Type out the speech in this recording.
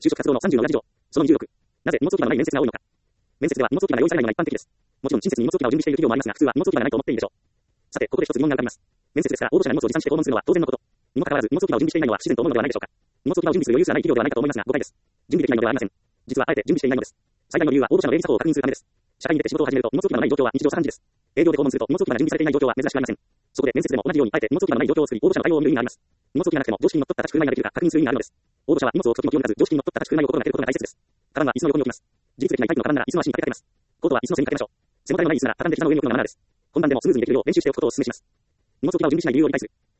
就職活動の30の裏事情。その26。なぜ荷物置き場のない面接が多いのか。面接では荷物置き場が用意されないのが一般的です。もちろん親切に荷物置き場を準備している企業もありますが、普通は荷物置き場がないと思っているでしょう。さて、ここで一つ疑問が浮かびます。面接ですから応募者が荷物を持参して訪問するのは当然のこと。にもかかわらず荷物置き場を準備していないのは不自然と思うのではないでしょうか。荷物置き場を準備する余裕すらない企業ではないかと思いますが、誤解です。準備できないのではありません。実はあえて準備していないのです。最大の理由は応募者の営利作法を確認するためです。社会に出て仕事を始めると荷物置き場のない状況は日常茶飯事です。営業で訪問すると荷物置き場が準備されていない状況は珍しくありません。そこで面接でも同じようにあえて荷物置き場のない状況を作り、応募者の対応を見る意味があります。荷物置きがなくても常識にのっとった立ち振る舞いができるか確認する意味があるのです。応募者は荷物を置くときも気負わず常識にのっとった立ち振る舞いを心がけることが大切です。カバンは椅子の横に置きます。自立できないタイプのカバンなら椅子の足に掛けます。コートは椅子の背に掛けましょう。背もたれのない椅子なら畳んで膝の上に置くのがマナーです。本番でもスムーズにできるよう練習しておくことをお勧めします。荷物置き場を準備しない理由を理解する。